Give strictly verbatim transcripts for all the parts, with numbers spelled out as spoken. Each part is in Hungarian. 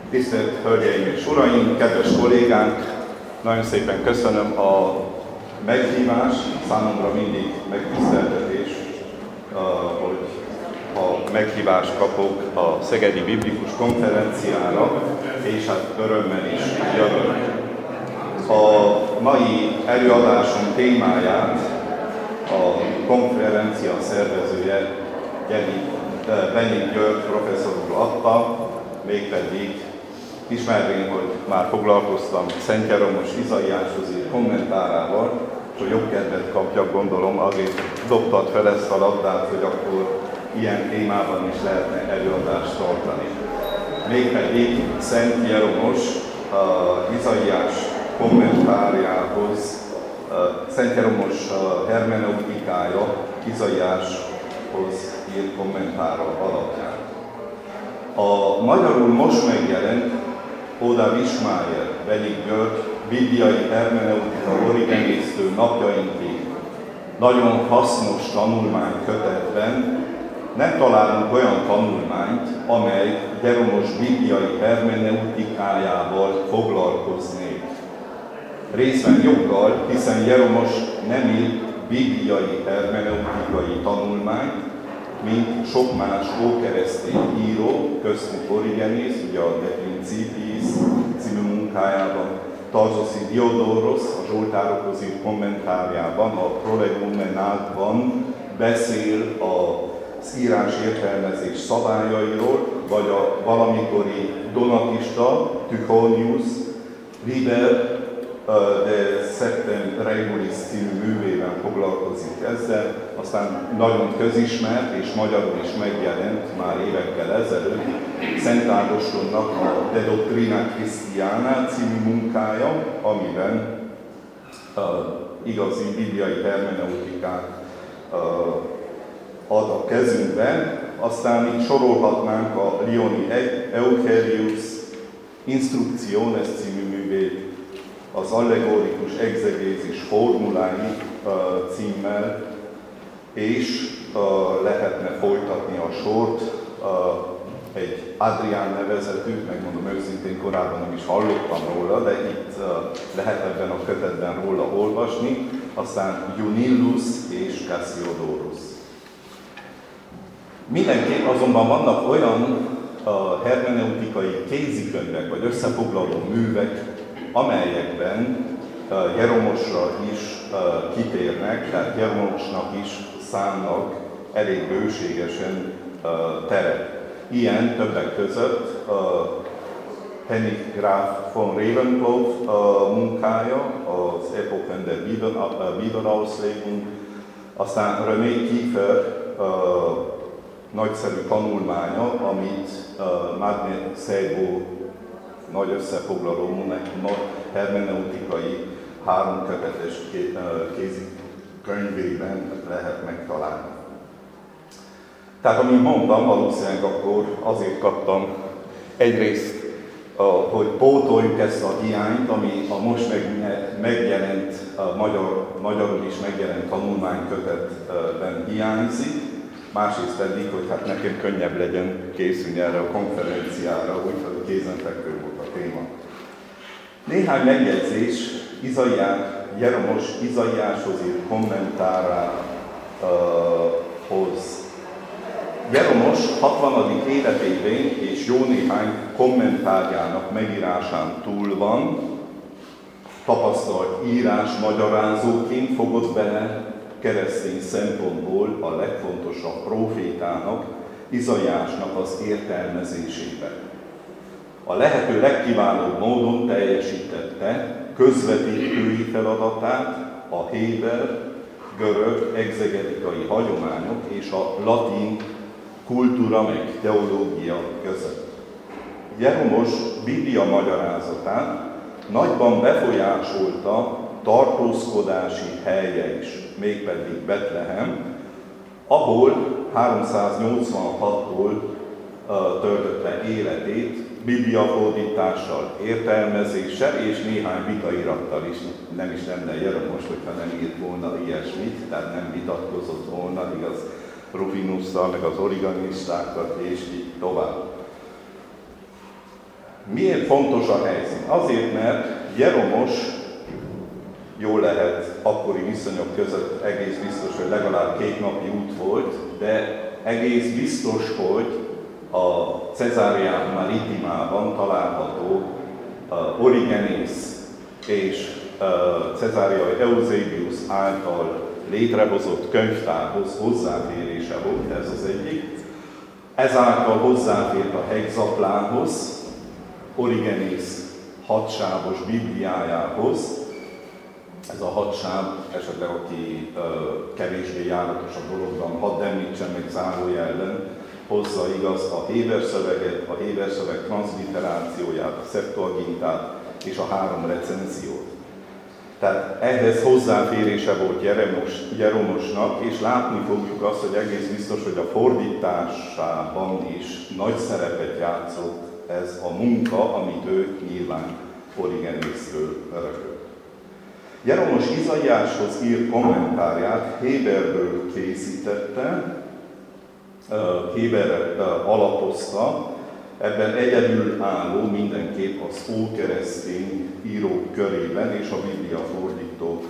Tisztelt Hölgyeim és Uraim, kedves kollégánk! Nagyon szépen köszönöm a meghívást, számomra mindig megtiszteltetés, hogy a meghívást kapok a Szegedi Biblikus Konferenciára, és hát örömmel is jövök. A mai előadásom témáját a konferencia szervezője Benyik György professzor úr adta, mégpedig ismervén, hogy már foglalkoztam Szent Jeromos Izaiáshoz írt kommentárával, és hogy jobb kedvet kapjak, gondolom, azért dobtad fel ezt a labdát, hogy akkor ilyen témában is lehetne előadást tartani. Mégpedig Szent Jeromos uh, Izaiás kommentárjához, uh, Szent Jeromos uh, hermeneutikája Izaiáshoz írt kommentára alapján. A magyarul most megjelent Oda Vismájer, Benyik György bibliai hermeneutika origenésztő napjainkig nagyon hasznos tanulmánykötetben nem találunk olyan tanulmányt, amely Jeromos bibliai hermeneutikájával foglalkoznék. Részben joggal, hiszen Jeromos nem írt bibliai hermeneutikai tanulmányt, mint sok más ókeresztény író, köztük Origenész, ugye a De Principiis című munkájában, Tarzoszi Diodorus a Zsoltárokhoz írt kommentárjában, a Prolegomenátban beszél az írás értelmezés szabályairól, vagy a valamikori donatista, Tychonius Liber de Septem Regulis című művében foglalkozik ezzel, aztán nagyon közismert és magyarul is megjelent már évekkel ezelőtt Szent Ágostonnak a De Doctrina Christiana című munkája, amiben uh, igazi bibliai hermeneutikát uh, ad a kezünkben. Aztán így sorolhatnánk a Lyoni Eucherius Instructiones című művét, az allegorikus egzegézis formulái uh, címmel, és uh, lehetne folytatni a sort. Uh, egy Adrián nevezetű, megmondom őszintén, korábban nem is hallottam róla, de itt uh, lehet ebben a kötetben róla olvasni, aztán Junillus és Cassiodorus. Mindenképp azonban vannak olyan uh, hermeneutikai kézikönyvek vagy összefoglaló művek, amelyekben uh, Jeromosra is uh, kitérnek, tehát Jeromosnak is szánnak elég bőségesen uh, teret. Ilyen többek között uh, Henning Graf von Ravenklow uh, munkája, az Epochen der Wiederauslegung, aztán René Kiefer uh, nagyszerű tanulmánya, amit uh, Magne Szejbó nagy összefoglaló hermeneutikai háromkötetes kézikönyvében lehet megtalálni. Tehát, amint mondtam, valószínűleg akkor azért kaptam egyrészt, hogy pótoljuk ezt a hiányt, ami a most megjelent, a magyar, magyarul is megjelent tanulmánykötetben hiányzik, másrészt pedig, hogy hát nekem könnyebb legyen készülni erre a konferenciára, úgyhogy kézenfekvő volt a téma. Néhány megjegyzés Izaiás, Jeromos Izaiáshoz írt kommentárához. Jeromos hatvanadik életében és jó néhány kommentárjának megírásán túl van, tapasztalt írás magyarázóként fogott bele keresztény szempontból a legfontosabb prófétának, Izaiásnak az értelmezésébe. A lehető legkiválóbb módon teljesítette közvetítői feladatát a héber, görög egzegetikai hagyományok és a latin kultúra meg teológia között. Jeromos Biblia magyarázatát nagyban befolyásolta tartózkodási helye is, mégpedig Betlehem, ahol háromszáznyolcvanhattól uh, töltötte életét bibliafordítással, értelmezéssel és néhány vitairattal is. Nem is lenne Jeromos, hogyha nem írt volna ilyesmit, tehát nem vitatkozott volna, igaz, Rufinusszal, meg az origanistákkal, és így tovább. Miért fontos a helyszín? Azért, mert Jeromos, jól lehet akkori viszonyok között egész biztos, hogy legalább két napi út volt, de egész biztos, hogy a Caesarea Maritimában található uh, Origenész és uh, Caesarea Eusebius által létrehozott könyvtárhoz hozzáférése volt, ez az egyik. Ezáltal hozzáfért a hegzaplához, Origenész hatsávos bibliájához. Ez a hatsáv, esetleg aki uh, kevésbé járatos a dologban, hadd említsen meg zárójellen, hozza igaz a Héber szöveget, a Héber szöveg transzliterációját, a Septuagintát és a három recenziót. Tehát ehhez hozzáférése volt Jeromos, Jeromosnak, és látni fogjuk azt, hogy egész biztos, hogy a fordításában is nagy szerepet játszott ez a munka, amit ő nyilván Origenészről örökölt. Jeromos Izaiáshoz írt kommentárját Héberből készítette, Héberre alapozta, ebben egyedülálló mindenképp az ókeresztény írók körében és a Biblia fordítók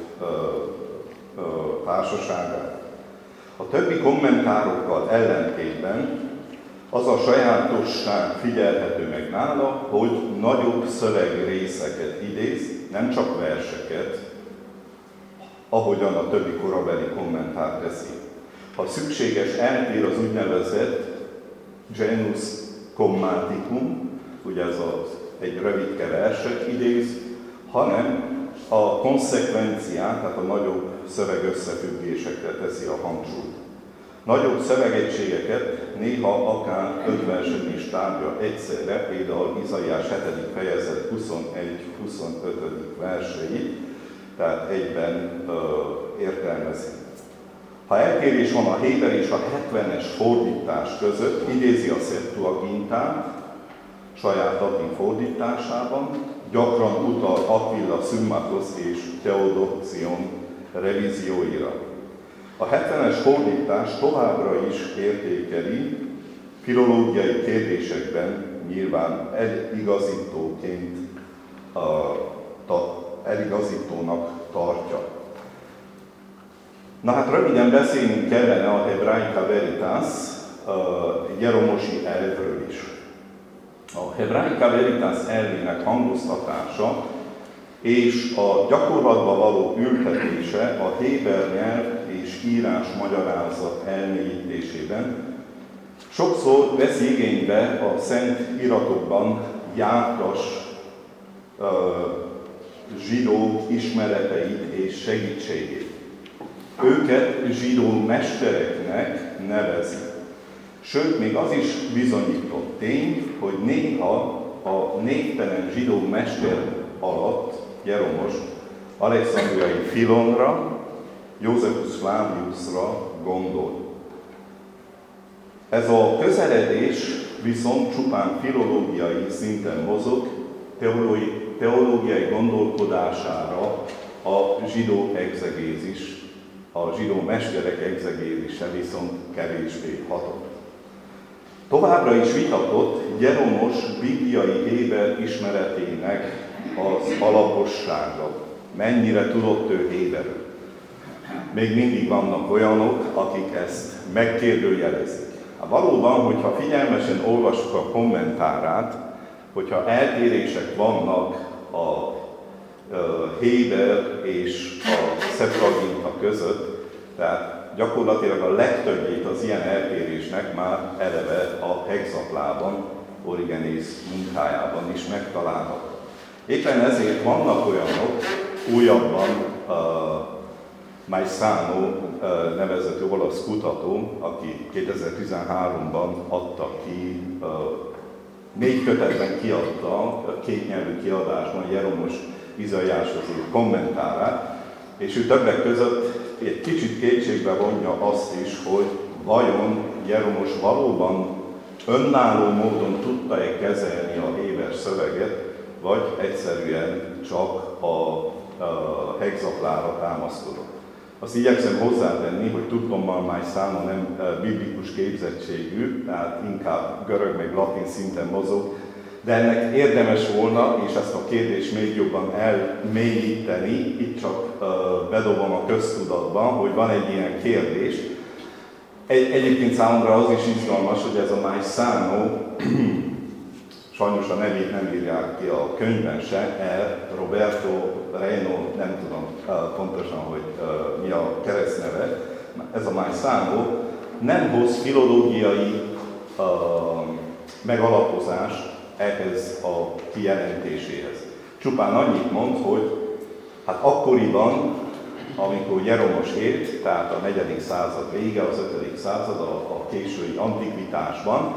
társaságát. A többi kommentárokkal ellentétben az a sajátosság figyelhető meg nála, hogy nagyobb szövegrészeket idéz, nem csak verseket, ahogyan a többi korabeli kommentár teszi. Ha szükséges, eltér az úgynevezett genus commaticum, ugye ez az egy rövidke verset idéz, hanem a konszekvenciát, tehát a nagyobb szövegösszefüggésekre teszi a hangsúlyt. Nagyobb szövegegységeket néha akár öt versen is tárgya egyszerre, például Izaiás hetedik fejezet huszonegy-huszonötödik verseit, tehát egyben ö, értelmezi. Ha eltérés van a héber és a hetvenes fordítás között, idézi a Septuagintát saját latin fordításában, gyakran utal Aquila Summatos és Theodoxion revízióira. A hetvenes fordítás továbbra is értékeli, filológiai kérdésekben nyilván eligazítóként, a, ta, eligazítónak tartja. Na hát röviden beszélnünk kellene a Hebraica Veritas uh, jeromosi elvről is. A Hebraica Veritas elvének hangoztatása és a gyakorlatba való ültetése a héber nyelv és írás magyarázat elmélyítésében sokszor vesz igénybe a szent iratokban jártas uh, zsidó ismereteit és segítségét. Őket zsidó mestereknek nevezi. Sőt, még az is bizonyított tény, hogy néha a névtelen zsidó mester alatt Jeromos Alexandriai Filonra, Josephus Flaviusra gondol. Ez a közeledés viszont csupán filológiai szinten mozog, teológiai gondolkodására a zsidó egzegézis, a zsidó mesterek egzegézise viszont kevésbé hatott. Továbbra is vitatott Jeromos bibliai héber ismeretének az alapossága. Mennyire tudott ő héberül. Még mindig vannak olyanok, akik ezt megkérdőjelezik. Hát valóban, hogyha figyelmesen olvassuk a kommentárát, hogyha eltérések vannak a héber és a Septuaginta között, tehát gyakorlatilag a legtöbbjét az ilyen eltérésnek már eleve a hegzaplában, Origenész munkájában is megtalálható. Éppen ezért vannak olyanok, újabban uh, Maisano uh, nevezetű olasz kutató, aki kétezer-tizenháromban adta ki, uh, négy kötetben kiadta, kétnyelvű kiadásban Jeromos Izaiáshoz írt kommentárát, és ő többek között egy kicsit kétségbe vonja azt is, hogy vajon Jeromos valóban önálló módon tudta-e kezelni a héber szöveget, vagy egyszerűen csak a, a hegzaplára támaszkodott. Azt igyekszem hozzátenni, hogy tudtommal Maisano nem biblikus képzettségű, tehát inkább görög meg latin szinten mozog, De ennek érdemes volna, és ezt a kérdést még jobban elmélyíteni, itt csak uh, bedobom a köztudatban, hogy van egy ilyen kérdés. Egy, egyébként számomra az is izgalmas, hogy ez a Maisano, sajnos a nevét nem írják ki a könyvben se, el Roberto Reno, nem tudom uh, pontosan, hogy uh, mi a keresztneve, ez a Maisano nem hoz filológiai uh, megalapozást ehhez a kijelentéséhez. Csupán annyit mond, hogy hát akkoriban, amikor Jeromos élt, tehát a negyedik század vége, az ötödik század, a, a késői antikvitásban,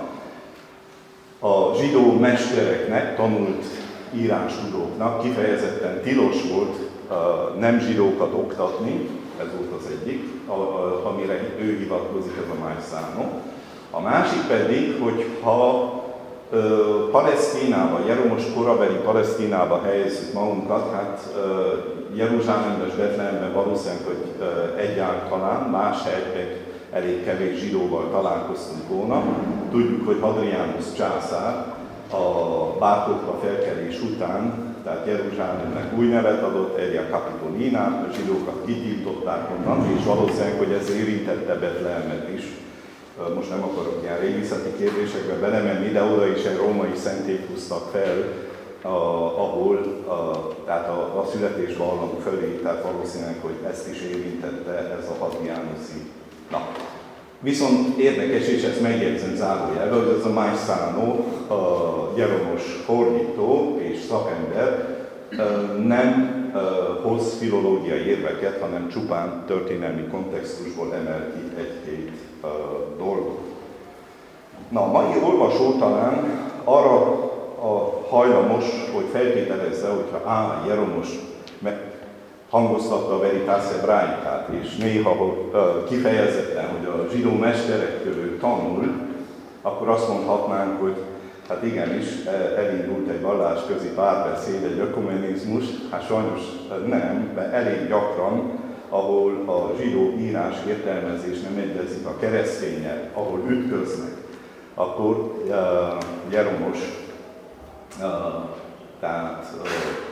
a zsidó mestereknek, tanult írástudóknak kifejezetten tilos volt uh, nem zsidókat oktatni, ez volt az egyik, a, a, amire ő hivatkozik, ez a Maisano. A másik pedig, hogy ha Palesztinába, Jeromos korabeli Palesztinába helyezzük magunkat, hát Jeruzsálemben és Betlehemben valószínűleg, hogy egyáltalán, más helyekben elég kevés zsidóval találkoztunk volna. Tudjuk, hogy Hadrianus császár a bártokba felkelés után, tehát Jeruzsálemnek új nevet adott, Elia Capitolinát, a zsidókat kitiltották onnan, és valószínűleg, hogy ez érintette Betlehemet is. Most nem akarok ilyen régészeti kérdésekbe belemenni, de oda is egy római szentét húztak fel, a, ahol a, tehát a, a születésvallam fölé, tehát valószínűleg, hogy ezt is érintette ez a Hadrianuszi nap. Viszont érdekes, és ezt megjegyzem zárójelben, hogy ez a Maisano, a Jeromos fordító és szakember nem hoz filológiai érveket, hanem csupán történelmi kontextusból emel ki egy-két dolgot. Na, a mai olvasó talán arra a hajlamos, hogy feltételezze, hogyha á, Jeromos hangoztatta a Veritas Hebraicát, és néha kifejezetten, hogy a zsidó mesterektől tanul, akkor azt mondhatnánk, hogy hát igenis, elindult egy vallásközi párbeszéd, egy ökumenizmus, hát sajnos nem, mert elég gyakran, ahol a zsidó írás értelmezés nem egyezik a keresztényel, ahol ütköznek, akkor uh, Jeromos, uh, tehát uh,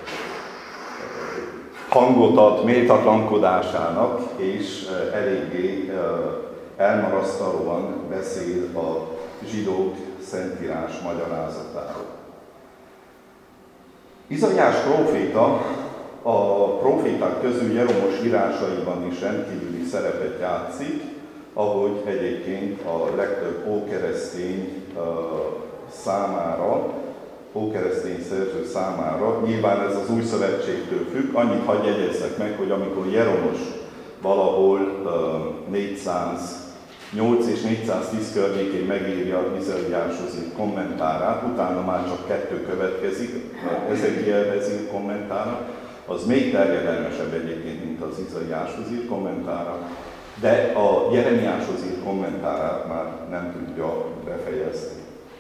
hangot ad méltatlankodásának, és uh, eléggé uh, elmarasztalóan beszél a zsidók szentírás magyarázatáról. Izaiás próféta a próféták közül Jeromos írásaiban is rendkívüli szerepet játszik, ahogy egyébként a legtöbb ókeresztény uh, számára, ókeresztény szerző számára, nyilván ez az új szövetségtől függ, annyit hadd jegyezzek meg, hogy amikor Jeromos valahol uh, négyszáznyolc és négyszáztíz környékén megírja Izaiáshoz írt kommentárát, utána már csak kettő következik, Ezekielhez írt kommentára, az még terjedelmesebb egyébként, mint az Izaiáshoz írt kommentára, de a Jeremiáshoz írt kommentárát már nem tudja befejezni.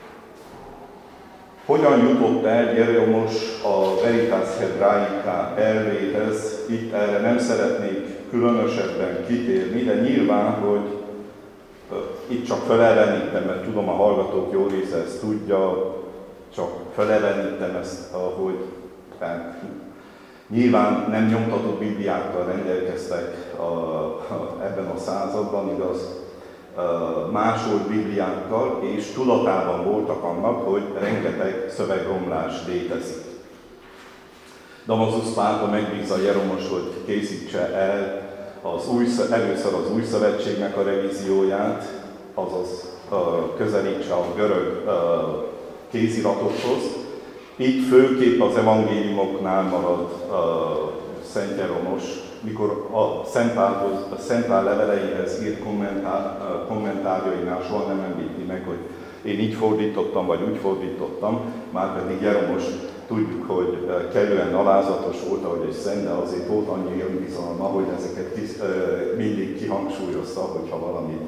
Hogyan jutott el Jeromos a Veritas Hebraica elvéhez? Itt erre nem szeretnék különösebben kitérni, de nyilván, hogy itt csak felelenítem, mert tudom, a hallgatók jó része ezt tudja, csak felelenítem ezt, ahogy tehát, nyilván nem nyomtatott bibliákkal rendelkeztek a, a, ebben a században, igaz, másolt bibliákkal, és tudatában voltak annak, hogy rengeteg szövegromlás létezik. Damasus pápa megbízza Jeromos, hogy készítse el az új, először az új szövetségnek a revízióját, azaz közelítse a görög kéziratokhoz. Így főképp az evangéliumoknál marad Szent Jeromos, mikor a Szentpálhoz, a Szentpál leveleihez írt kommentár, kommentárjainál soha nem említi meg, hogy én így fordítottam, vagy úgy fordítottam, már pedig Jeromos tudjuk, hogy kellően alázatos volt, ahogy egy szent, de azért volt annyi önbizalma, hogy ezeket kis, mindig kihangsúlyozta, hogyha valamit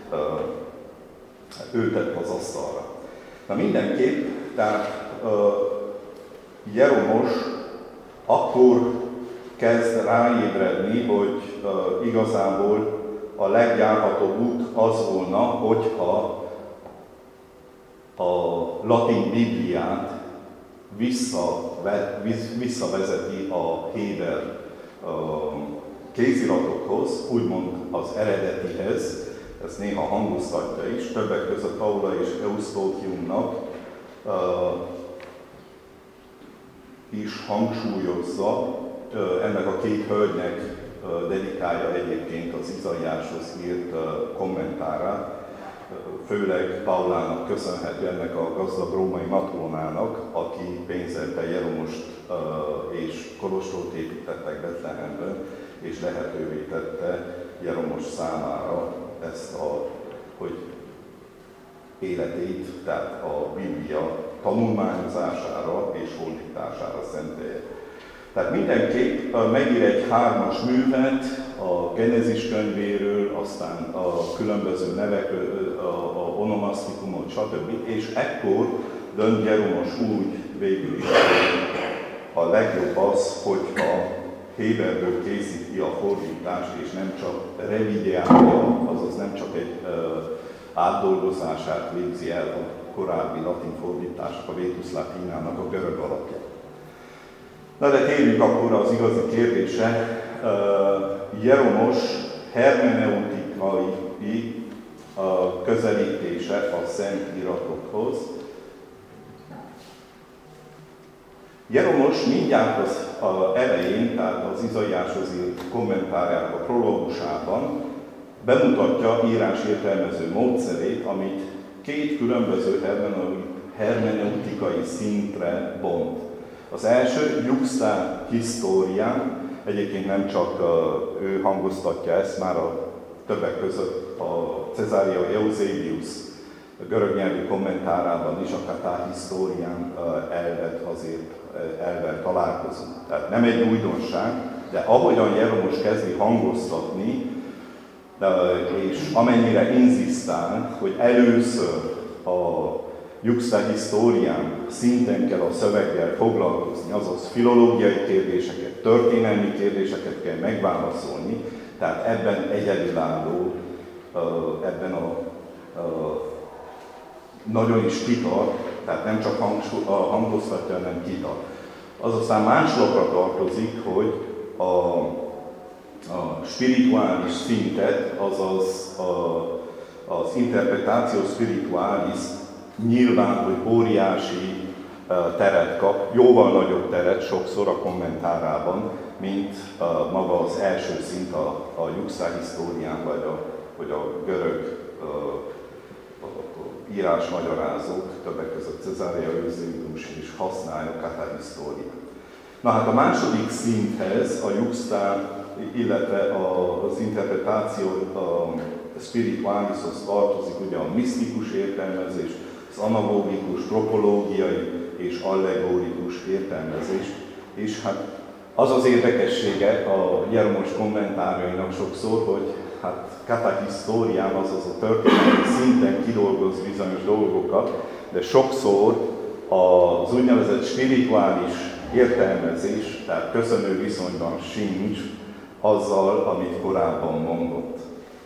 ő tett az asztalra. Na mindenképp, tehát Jeromos akkor kezd ráébredni, hogy uh, igazából a legjárhatóbb út az volna, hogyha a latin Bibliát visszavezeti a héber kéziratokhoz, úgymond az eredetihez, ezt néha hangoztatja is, többek között Paula és Eusztókiumnak uh, is hangsúlyozza, uh, ennek a két hölgynek uh, dedikálja egyébként az Izaiáshoz írt uh, kommentárát, uh, főleg Paulának köszönhető, ennek a gazdag római matrónának, aki pénzelte Jeromost uh, és kolostort építettek Betlehemben, és lehetővé tette Jeromos számára ezt a, hogy életét, tehát a Biblia tanulmányozására és fordítására szentelje. Tehát mindenképp megír egy hármas művet a Genezis könyvéről, aztán a különböző nevekről, a, a onomasztikumot, stb. És ekkor dönt Jeromos úgy végül is, a legjobb az, hogyha héberből készíti a fordítást, és nem csak revideálja, azaz nem csak egy uh, átdolgozását végzi el a korábbi latin fordításnak, a Vetus Latinának a görög alapja. Na de térjünk akkor az igazi kérdése. Uh, Jeromos hermeneutikai uh, közelítése a szent iratokhoz. Jeromos mindjárt az a elején, tehát az Izaiáshoz írt kommentárjának a prológusában bemutatja írás értelmező módszerét, amit két különböző hermeneutikai szintre bont. Az első, Juxta Historia, egyébként nem csak uh, ő hangoztatja ezt, már a többek között a Caesarea Eusebius a görög nyelvű kommentárában is, a Kata Historián uh, elvet azért elvel találkozunk. Tehát nem egy újdonság, de ahogyan Jeromos kezdi hangoztatni, és amennyire inzisztál, hogy először a Juxta Historián szinten kell a szöveggel foglalkozni, azaz filológiai kérdéseket, történelmi kérdéseket kell megválaszolni, tehát ebben egyedülálló, ebben a, a nagyon is kitart, tehát nem csak hangoztatja, hanem kitart. Az aztán más lapra tartozik, hogy a, a spirituális szintet, azaz a, az interpretáció spirituális nyilván, hogy óriási teret kap, jóval nagyobb teret sokszor a kommentárában, mint maga az első szint a, a Juxta Historián, vagy a, vagy a görög írásmagyarázók, többek között Caesarea Eusebius is használják Kata Historia. Na hát a második szinthez, a Juxta, illetve az interpretáció a spiritualishoz tartozik ugye a misztikus értelmezés, az analogikus, tropológiai és allegorikus értelmezés, és hát az az érdekessége a Jeromos kommentárjainak sokszor, hogy hát Kata Historián, azaz a történelmi szinten kidolgoz bizonyos dolgokat, de sokszor az úgynevezett spirituális értelmezés, tehát köszönő viszonyban sincs azzal, amit korábban mondott.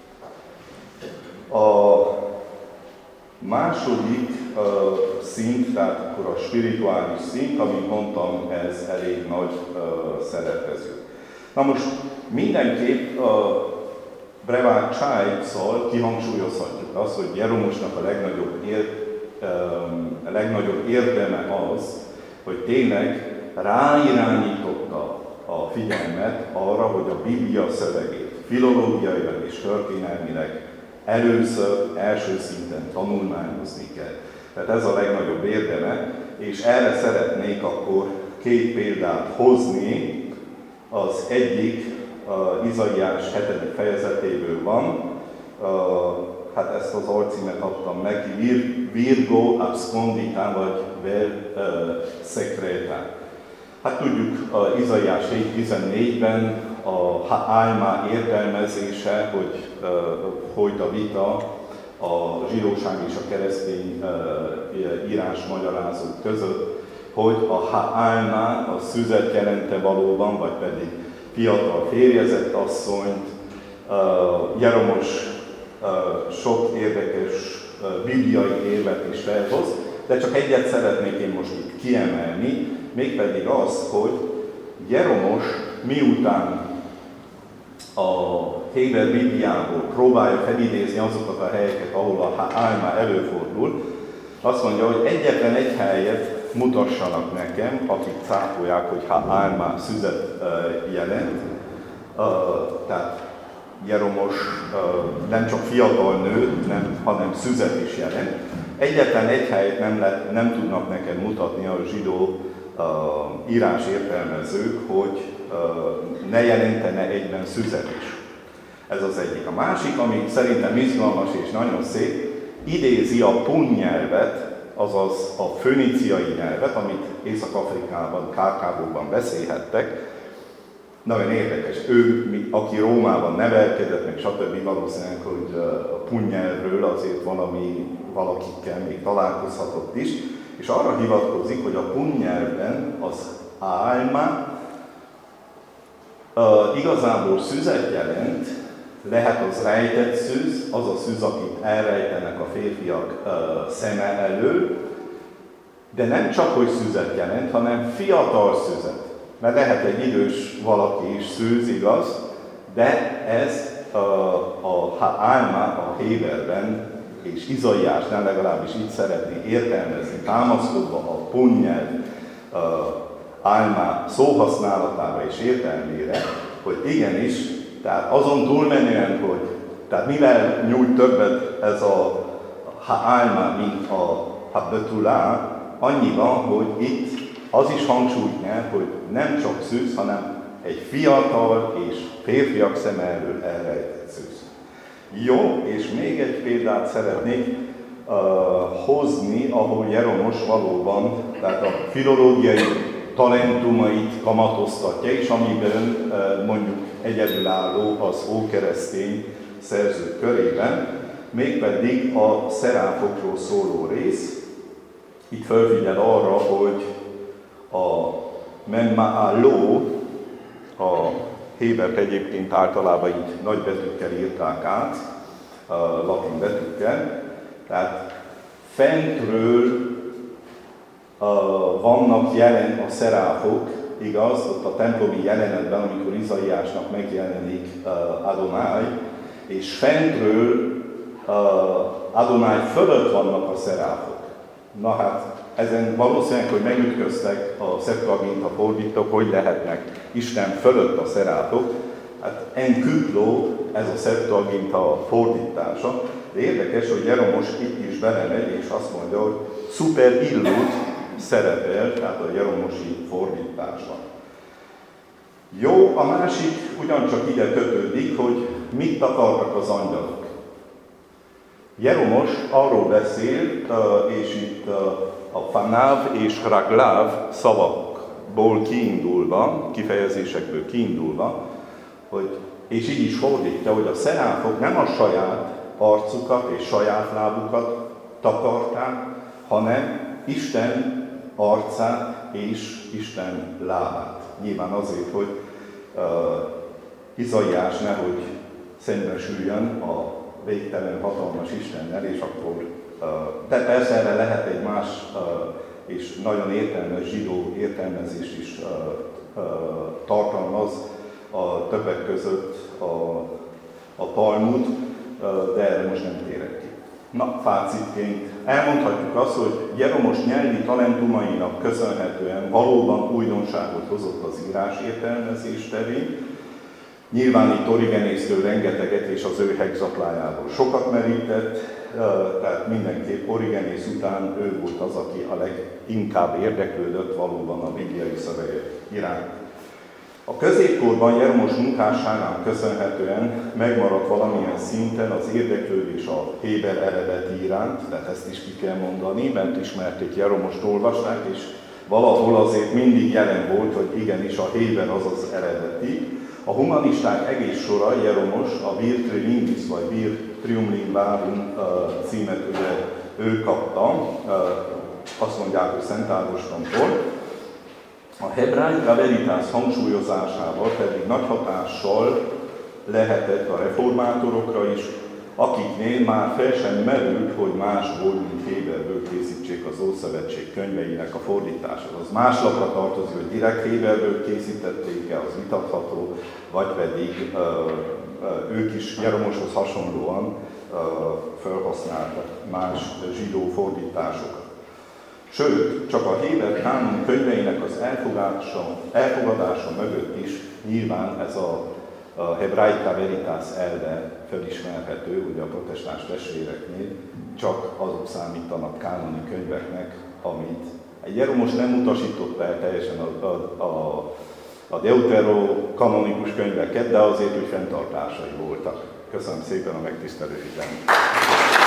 A második uh, szint, tehát akkor a spirituális szint, amit mondtam, ez elég nagy uh, szerepező. Na most mindenképp uh, Brevard Child-szal kihangsúlyozhatjuk azt, hogy Jeromosnak a legnagyobb, ér, um, a legnagyobb érdeme az, hogy tényleg ráirányította a figyelmet arra, hogy a Biblia szövegét filológiailag és történelmileg először, első szinten tanulmányozni kell. Tehát ez a legnagyobb érdeme, és erre szeretnék akkor két példát hozni. Az egyik az Izaiás hetedik fejezetéből van, hát ezt az alcímet adtam neki, Virgo abscondita, vagy Ver secreta. Hát tudjuk, az Izaiás hét tizennégyben a álma értelmezése, hogy uh, folyt a vita a zsidóság és a keresztény uh, írásmagyarázók között, hogy a álma a szüzet jelente valóban, vagy pedig fiatal férjezett asszonyt. Uh, Jeromos uh, sok érdekes uh, bibliai érvet is felhoz, de csak egyet szeretnék én most itt kiemelni, mégpedig az, hogy Jeromos miután a Héber Bibliából próbálja felidézni azokat a helyeket, ahol a álma előfordul, azt mondja, hogy egyetlen egy helyet mutassanak nekem, akik cáfolják, hogy ha álma szüzet jelent. Tehát Jeromos nem csak fiatal nő, nem, hanem szüzet is jelent. Egyetlen egy helyet nem, le, nem tudnak nekem mutatni a zsidó uh, írás értelmezők, hogy uh, ne jelentene egyben szüzet is. Ez az egyik. A másik, ami szerintem izgalmas és nagyon szép, idézi a pun nyelvet, azaz a föníciai nyelvet, amit Észak-Afrikában, Kárkábóban beszélhettek. Nagyon érdekes. Ő, aki Rómában nevelkedett, meg stb. Valószínűleg, hogy a pun nyelvről azért valami, valakikkel még találkozhatott is, és arra hivatkozik, hogy a pun nyelvben az álma uh, igazából szüzet jelent, lehet az rejtett szűz, az a szűz, akit elrejtenek a férfiak uh, szeme elől, de nem csak, hogy szüzet jelent, hanem fiatal szüzet. Mert lehet egy idős valaki is szűz, igaz, de ez uh, a, a álma a Héberben, és Izaiásnál legalábbis így szeretné értelmezni, támaszkodva a pun nyelv uh, álma szóhasználatára és értelmére, hogy igenis, tehát azon túlmenően, hogy tehát mivel nyújt többet ez a álma, mint a betulá, annyi van, hogy itt az is hangsúlyt nyer, hogy nem csak szűz, hanem egy fiatal és férfiak szeme elől elrejtett szűz. Jó, és még egy példát szeretnék uh, hozni, ahol Jeromos valóban, tehát a filológiai talentumait kamatoztatja, és amiben uh, mondjuk egyedülálló az ókeresztény szerzők körében, mégpedig a szeráfokról szóló rész. Itt felfigyel arra, hogy a Memmaáló, a Hébert egyébként általában így nagy betűkkel írták át, latin betűkkel, tehát fentről vannak jelen a szeráfok, igaz, ott a templomi jelenetben, amikor Izaiásnak megjelenik Adonai, és fentről Adonai fölött vannak a szeráfok. Na hát, ezen valószínűleg, hogy megütköztek a Septuaginta fordítók, hogy lehetnek Isten fölött a szeráfok. Hát en küpló, ez a Septuaginta fordítása. De érdekes, hogy Jeromos itt is belemegy, és azt mondja, hogy szuper illút szerepel, tehát a jeromosi fordításban. Jó, a másik ugyancsak ide kötődik, hogy mit akarnak az angyalok. Jeromos arról beszél, és itt a fanáv és ragláv szavakból kiindulva, kifejezésekből kiindulva, hogy, és így is fordítja, hogy a szeráfok nem a saját arcukat és saját lábukat takarták, hanem Isten arcát és Isten lábát. Nyilván azért, hogy uh, Izaiás nehogy szembesüljön a végtelen hatalmas Istennel, és akkor, uh, de persze erre lehet egy más uh, és nagyon értelmes zsidó értelmezést is uh, uh, tartalmaz a többek között a, a Talmud, uh, de erre most nem térek ki. Na, fácitként elmondhatjuk azt, hogy Jeromos nyelvi talentumainak köszönhetően valóban újdonságot hozott az írás értelmezés terén. Nyilván itt Origenésztől rengeteget és az ő hegzatlájából sokat merített, tehát mindenképp Origenész után ő volt az, aki a leginkább érdeklődött valóban a bibliai szövegek iránt. A középkorban Jeromos munkásságának köszönhetően megmaradt valamilyen szinten az érdeklődés a héber eredeti iránt, tehát ezt is ki kell mondani, mert ismerték Jeromost, olvasták, és valahol azért mindig jelen volt, hogy igenis a héber az az eredeti. A humanisták egész sora, Jeromos, a Vir Trilinguis vagy Vir Triumlinguarum címet ugye ő kapta, azt mondják, hogy Szent Ágostonktól. A Hebraika Veritas hangsúlyozásával pedig nagy hatással lehetett a reformátorokra is, akiknél már fel sem merült, hogy másból, mint Héberből készítsék az Ószövetség könyveinek a fordítását. Az más lapra tartozik, hogy direkt Héberből készítették-e, az vitatható, vagy pedig ö, ö, ők is Jeromoshoz hasonlóan ö, felhasználtak más zsidó fordításokat. Sőt, csak a Héber kánon könyveinek az elfogadása, elfogadása mögött is nyilván ez a, a Hebraika Veritas elve felismerhető, ugye a protestáns testvéreknél csak azok számítanak kánoni könyveknek, amit egy Jeromos nem utasított el teljesen a, a, a, a deuterokanonikus könyveket, de azért, hogy fenntartásai voltak. Köszönöm szépen a megtisztelő figyelmet!